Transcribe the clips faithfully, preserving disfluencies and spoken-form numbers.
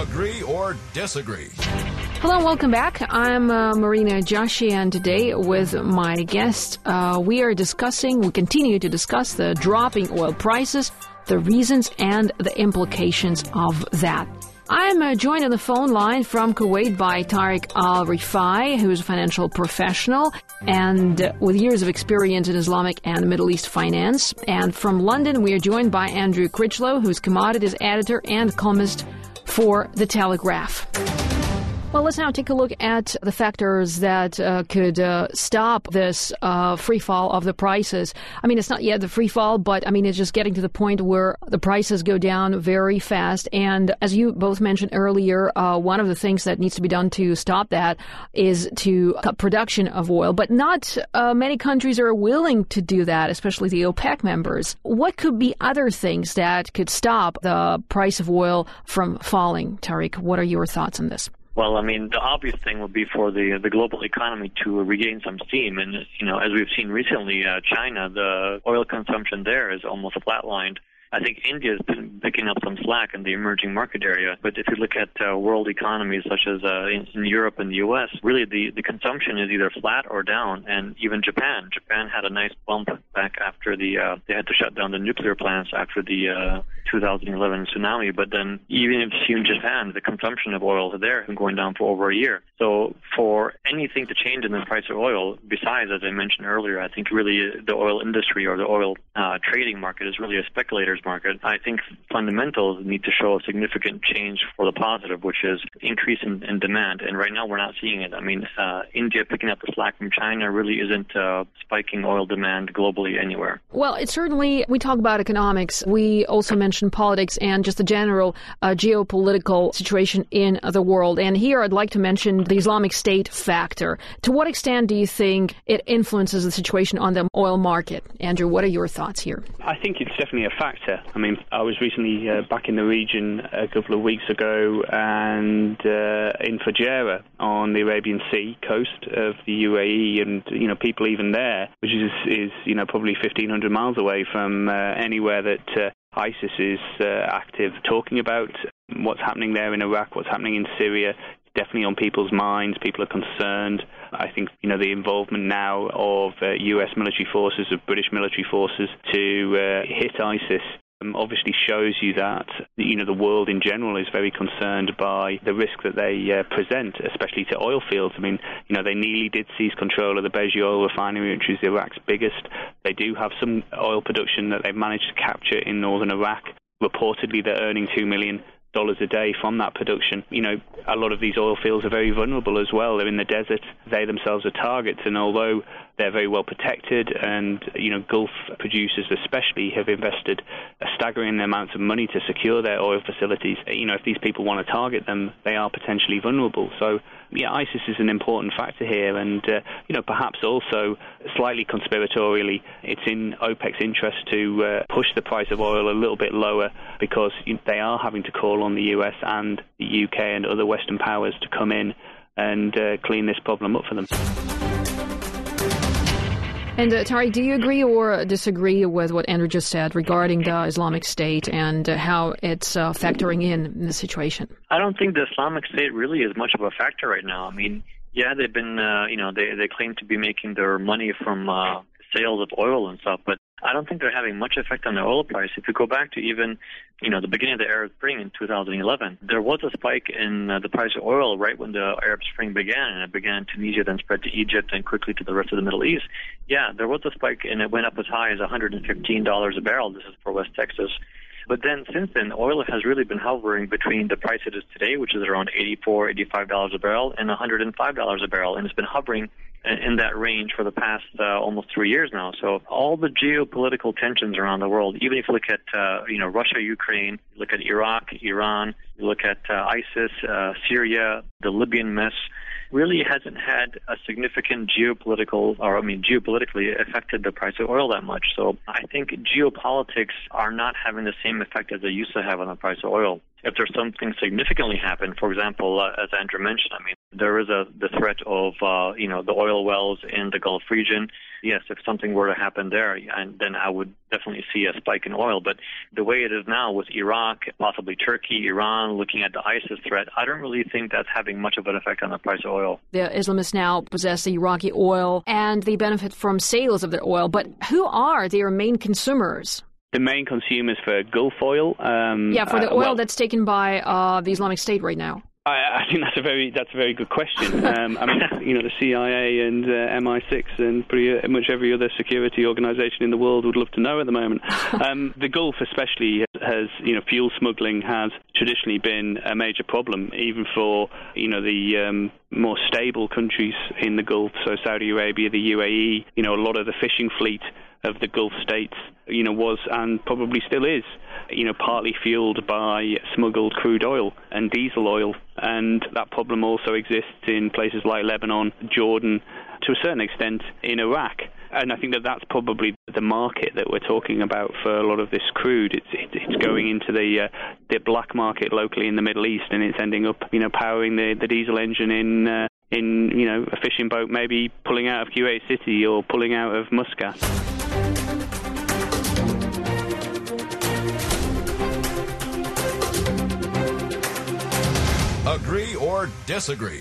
Agree or disagree? Hello and welcome back. I'm uh, Marina Joshi, and today with my guest, uh, we are discussing, we continue to discuss the dropping oil prices, the reasons and the implications of that. I'm uh, joined on the phone line from Kuwait by Tariq Al-Rifai, who is a financial professional and uh, with years of experience in Islamic and Middle East finance. And from London, we are joined by Andrew Critchlow, who is commodities editor and columnist for The Telegraph. Well, let's now take a look at the factors that uh, could uh, stop this uh, free fall of the prices. I mean, it's not yet the free fall, but I mean, it's just getting to the point where the prices go down very fast. And as you both mentioned earlier, uh, one of the things that needs to be done to stop that is to cut production of oil. But not uh, many countries are willing to do that, especially the OPEC members. What could be other things that could stop the price of oil from falling? Tariq, what are your thoughts on this? Well, I mean, the obvious thing would be for the the global economy to regain some steam. And, you know, as we've seen recently, uh, China, the oil consumption there is almost flatlined. I think India has been picking up some slack in the emerging market area. But if you look at uh, world economies such as uh, in, in Europe and the U S, really the, the consumption is either flat or down. And even Japan. Japan had a nice bump back after the, uh, they had to shut down the nuclear plants after the uh, two thousand eleven tsunami. But then even if you in Japan, the consumption of oil there has been going down for over a year. So for anything to change in the price of oil, besides, as I mentioned earlier, I think really the oil industry or the oil uh, trading market is really a speculator's market. I think fundamentals need to show a significant change for the positive, which is increase in, in demand. And right now we're not seeing it. I mean, uh, India picking up the slack from China really isn't uh, spiking oil demand globally anywhere. Well, it's certainly, we talk about economics. We also mention politics and just the general uh, geopolitical situation in the world. And here I'd like to mention the Islamic State factor. To what extent do you think it influences the situation on the oil market? Andrew, what are your thoughts here? I think it's definitely a factor. I mean, I was recently uh, back in the region a couple of weeks ago and uh, in Fujairah on the Arabian Sea coast of the U A E, and, you know, people even there, which is, is you know, probably fifteen hundred miles away from uh, anywhere that uh, ISIS is uh, active, talking about what's happening there in Iraq, what's happening in Syria. Definitely on people's minds. People are concerned. I think, you know, the involvement now of uh, U S military forces, of British military forces to uh, hit ISIS um, obviously shows you that, you know, the world in general is very concerned by the risk that they uh, present, especially to oil fields. I mean, you know, they nearly did seize control of the Beji oil refinery, which is Iraq's biggest. They do have some oil production that they've managed to capture in northern Iraq. Reportedly, they're earning two million dollars a day from that production. You know, a lot of these oil fields are very vulnerable as well. They're in the desert. They themselves are targets, and although they're very well protected, and, you know, Gulf producers especially have invested a staggering amount of money to secure their oil facilities, you know, if these people want to target them, they are potentially vulnerable. So, yeah, ISIS is an important factor here, and, uh, you know, perhaps also slightly conspiratorially, it's in OPEC's interest to uh, push the price of oil a little bit lower, because you know, they are having to call on the U S and the U K and other Western powers to come in and uh, clean this problem up for them. And uh, Tariq, do you agree or disagree with what Andrew just said regarding the Islamic State and uh, how it's uh, factoring in, in the situation? I don't think the Islamic State really is much of a factor right now. I mean, yeah, they've been, uh, you know, they, they claim to be making their money from uh, sales of oil and stuff, but I don't think they're having much effect on the oil price. If you go back to even, you know, the beginning of the Arab Spring in two thousand eleven, there was a spike in uh, the price of oil right when the Arab Spring began, and it began in Tunisia, then spread to Egypt, and quickly to the rest of the Middle East. Yeah, there was a spike, and it went up as high as one hundred fifteen dollars a barrel. This is for West Texas. But then since then, oil has really been hovering between the price it is today, which is around eighty-four dollars, eighty-five dollars a barrel, and one hundred five dollars a barrel, and it's been hovering in that range for the past uh, almost three years now. So all the geopolitical tensions around the world, even if you look at, uh, you know, Russia, Ukraine, you look at Iraq, Iran, you look at uh, ISIS, uh, Syria, the Libyan mess, really hasn't had a significant geopolitical, or I mean, geopolitically affected the price of oil that much. So I think geopolitics are not having the same effect as they used to have on the price of oil. if there's something significantly happen, for example, uh, as Andrew mentioned, I mean, there is a the threat of, uh, you know, the oil wells in the Gulf region. Yes, if something were to happen there, and then I would definitely see a spike in oil. But the way it is now with Iraq, possibly Turkey, Iran, looking at the ISIS threat, I don't really think that's having much of an effect on the price of oil. The Islamists now possess the Iraqi oil, and they benefit from sales of their oil. But who are their main consumers? The main consumers for Gulf oil? Um, yeah, for the uh, oil well, that's taken by uh, the Islamic State right now. I, I think that's a very that's a very good question. Um, I mean, you know, the C I A and uh, M I six and pretty uh, much every other security organisation in the world would love to know at the moment. Um, the Gulf, especially, has you know, fuel smuggling has traditionally been a major problem, even for you know the um, more stable countries in the Gulf. So Saudi Arabia, the U A E, you know, a lot of the fishing fleet of the Gulf states, you know, was and probably still is, you know, partly fueled by smuggled crude oil and diesel oil. And that problem also exists in places like Lebanon, Jordan, to a certain extent in Iraq. And I think that that's probably the market that we're talking about for a lot of this crude. It's it's going into the uh, the black market locally in the Middle East, and it's ending up, you know, powering the, the diesel engine in uh, in you know a fishing boat, maybe pulling out of Kuwait City or pulling out of Muscat. Agree or disagree?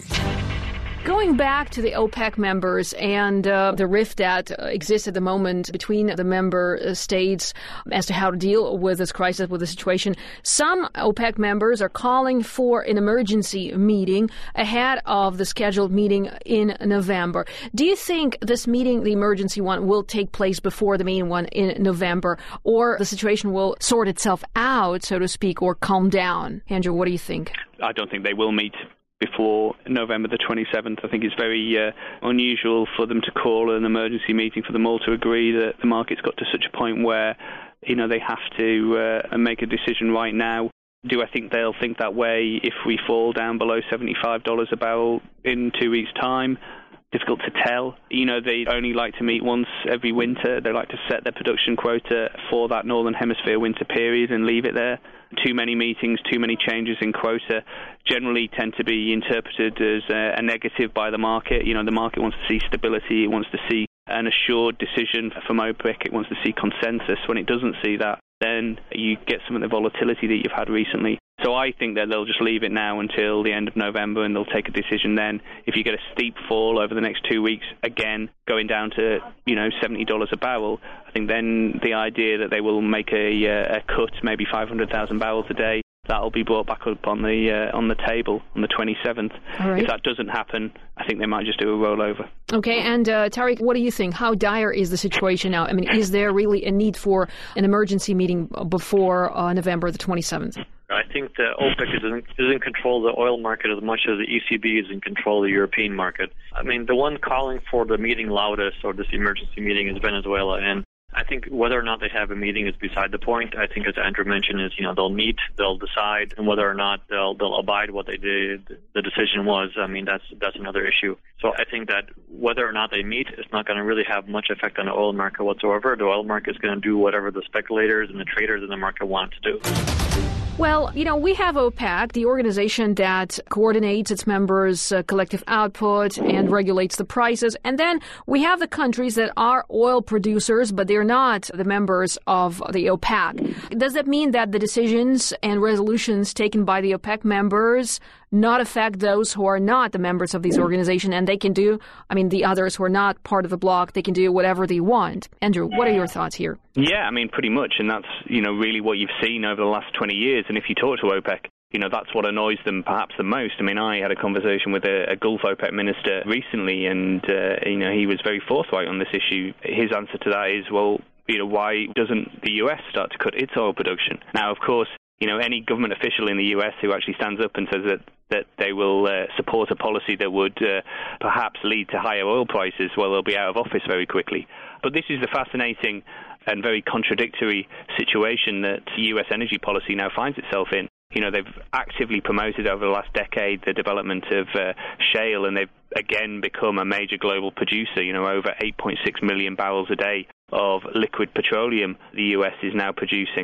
Going back to the OPEC members and uh, the rift that uh, exists at the moment between the member states as to how to deal with this crisis, with the situation, some OPEC members are calling for an emergency meeting ahead of the scheduled meeting in November. Do you think this meeting, the emergency one, will take place before the main one in November, or the situation will sort itself out, so to speak, or calm down? Andrew, what do you think? I don't think they will meet before November the twenty-seventh. I think it's very uh, unusual for them to call an emergency meeting, for them all to agree that the market's got to such a point where, you know, they have to uh, make a decision right now. Do I think they'll think that way if we fall down below seventy-five dollars a barrel in two weeks' time? Difficult to tell. You know, they only like to meet once every winter. They like to set their production quota for that Northern Hemisphere winter period and leave it there. Too many meetings, too many changes in quota generally tend to be interpreted as a, a negative by the market. You know, the market wants to see stability. It wants to see an assured decision from OPEC. It wants to see consensus. When it doesn't see that, then you get some of the volatility that you've had recently. So I think that they'll just leave it now until the end of November, and they'll take a decision then. If you get a steep fall over the next two weeks, again, going down to, you know, seventy dollars a barrel, I think then the idea that they will make a, a cut, maybe five hundred thousand barrels a day, that'll be brought back up on the uh, on the table on the twenty-seventh. All right. If that doesn't happen, I think they might just do a rollover. Okay, and uh, Tariq, what do you think? How dire is the situation now? I mean, is there really a need for an emergency meeting before uh, November the twenty-seventh? I think that OPEC is in, is in control of the oil market as much as the E C B is in control of the European market. I mean, the one calling for the meeting loudest, or this emergency meeting, is Venezuela, and I think whether or not they have a meeting is beside the point. I think, as Andrew mentioned, is, you know, they'll meet, they'll decide, and whether or not they'll they'll abide what they did, the decision was. I mean, that's that's another issue. So I think that whether or not they meet, it's not going to really have much effect on the oil market whatsoever. The oil market is going to do whatever the speculators and the traders in the market want to do. Well, you know, we have OPEC, the organization that coordinates its members' uh, collective output and regulates the prices. And then we have the countries that are oil producers, but they're not the members of the OPEC. Does that mean that the decisions and resolutions taken by the OPEC members not affect those who are not the members of these organizations, and they can do, I mean, the others who are not part of the bloc, they can do whatever they want? Andrew, what are your thoughts here? Yeah, I mean, pretty much, and that's, you know, really what you've seen over the last twenty years. And if you talk to OPEC, you know, that's what annoys them perhaps the most. I mean, I had a conversation with a, a Gulf OPEC minister recently, and, uh, you know, he was very forthright on this issue. His answer to that is, well, you know, why doesn't the U S start to cut its oil production? Now, of course, you know, any government official in the U S who actually stands up and says that, that they will uh, support a policy that would uh, perhaps lead to higher oil prices, well, they'll be out of office very quickly. But this is the fascinating and very contradictory situation that U S energy policy now finds itself in. You know, they've actively promoted over the last decade the development of uh, shale, and they've again become a major global producer. You know, over eight point six million barrels a day of liquid petroleum the U S is now producing.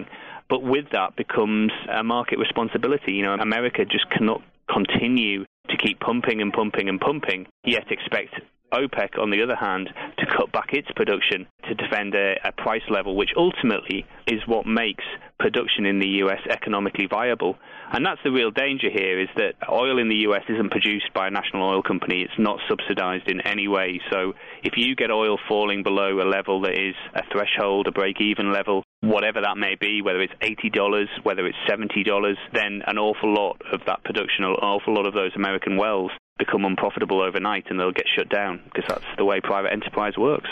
But with that becomes a market responsibility. You know, America just cannot continue to keep pumping and pumping and pumping, yet expect OPEC, on the other hand, to cut back its production to defend a, a price level, which ultimately is what makes production in the U S economically viable. And that's the real danger here, is that oil in the U S isn't produced by a national oil company. It's not subsidized in any way. So if you get oil falling below a level that is a threshold, a break-even level, whatever that may be, whether it's eighty dollars, whether it's seventy dollars, then an awful lot of that production, an awful lot of those American wells become unprofitable overnight, and they'll get shut down, because that's the way private enterprise works.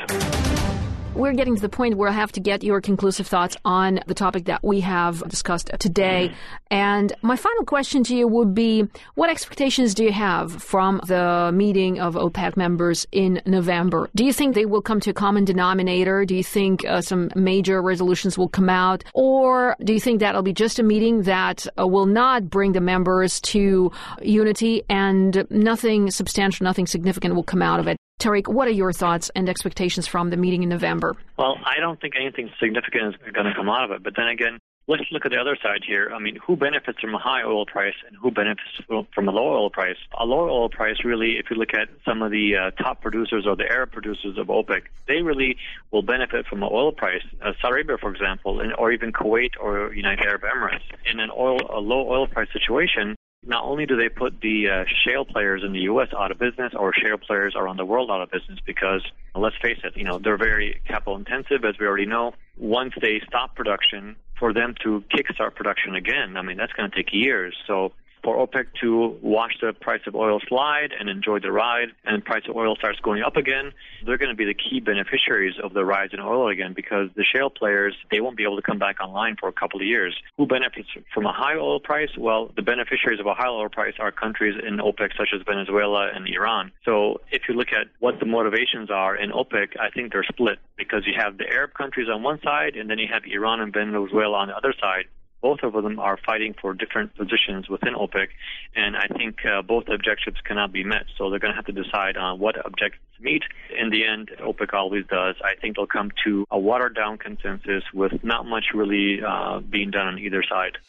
We're getting to the point where I have to get your conclusive thoughts on the topic that we have discussed today. And my final question to you would be, what expectations do you have from the meeting of OPEC members in November? Do you think they will come to a common denominator? Do you think uh, some major resolutions will come out? Or do you think that'll be just a meeting that uh, will not bring the members to unity and nothing substantial, nothing significant will come out of it? Tariq, what are your thoughts and expectations from the meeting in November? Well, I don't think anything significant is going to come out of it. But then again, let's look at the other side here. I mean, who benefits from a high oil price and who benefits from a low oil price? A low oil price, really, if you look at some of the uh, top producers or the Arab producers of OPEC, they really will benefit from an oil price. Uh, Saudi Arabia, for example, and, or even Kuwait or United Arab Emirates. In an oil, a low oil price situation, not only do they put the uh, shale players in the U S out of business, or shale players around the world out of business, because let's face it, you know, they're very capital intensive, as we already know. Once they stop production, for them to kickstart production again, I mean, that's going to take years. So for OPEC to watch the price of oil slide and enjoy the ride, and the price of oil starts going up again, they're going to be the key beneficiaries of the rise in oil again, because the shale players, they won't be able to come back online for a couple of years. Who benefits from a high oil price? Well, the beneficiaries of a high oil price are countries in OPEC such as Venezuela and Iran. So if you look at what the motivations are in OPEC, I think they're split, because you have the Arab countries on one side, and then you have Iran and Venezuela on the other side. Both of them are fighting for different positions within OPEC, and I think uh, both objectives cannot be met. So they're going to have to decide on what objectives to meet. In the end, OPEC always does. I think they'll come to a watered-down consensus with not much really uh, being done on either side.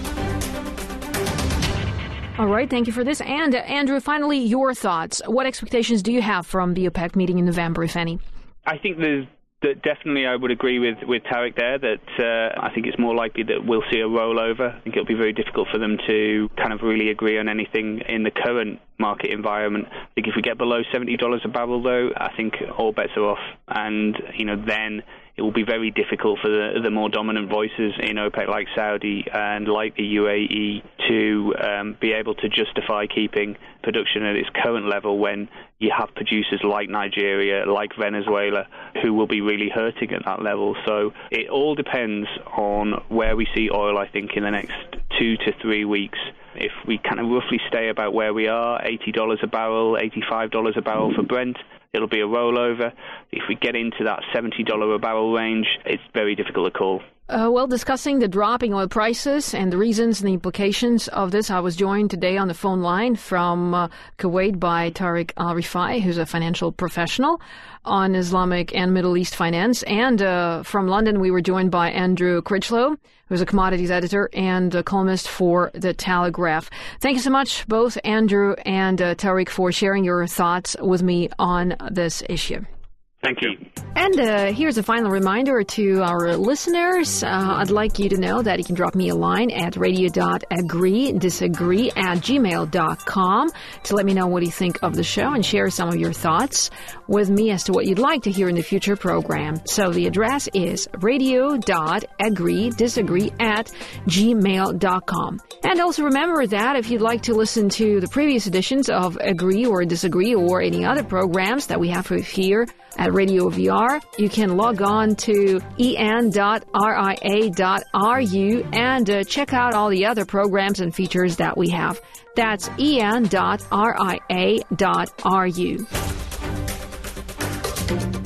All right, thank you for this. And uh, Andrew, finally, your thoughts. What expectations do you have from the OPEC meeting in November, if any? I think there's That definitely, I would agree with, with Tariq there, that uh, I think it's more likely that we'll see a rollover. I think it'll be very difficult for them to kind of really agree on anything in the current market environment. I think if we get below seventy dollars a barrel, though, I think all bets are off. And, you know, then it will be very difficult for the, the more dominant voices in OPEC, like Saudi and like the U A E, to um, be able to justify keeping production at its current level when you have producers like Nigeria, like Venezuela, who will be really hurting at that level. So it all depends on where we see oil, I think, in the next two to three weeks. If we kind of roughly stay about where we are, eighty dollars a barrel, eighty-five dollars a barrel for Brent, it'll be a rollover. If we get into that seventy dollars a barrel range, it's very difficult to call. Uh, well, discussing the dropping oil prices and the reasons and the implications of this, I was joined today on the phone line from uh, Kuwait by Tariq Al-Rifai, who's a financial professional on Islamic and Middle East finance. And uh, from London, we were joined by Andrew Critchlow, who's a commodities editor and a columnist for The Telegraph. Thank you so much, both Andrew and uh, Tariq, for sharing your thoughts with me on this issue. Thank you. And uh, here's a final reminder to our listeners. Uh, I'd like you to know that you can drop me a line at radio.agree.disagree at gmail dot com to let me know what you think of the show and share some of your thoughts with me as to what you'd like to hear in the future program. So the address is radio.agree.disagree at gmail dot com. And also remember that if you'd like to listen to the previous editions of Agree or Disagree or any other programs that we have here at Radio V R, you can log on to e n dot r i a dot r u and uh, check out all the other programs and features that we have. That's e n dot r i a dot r u.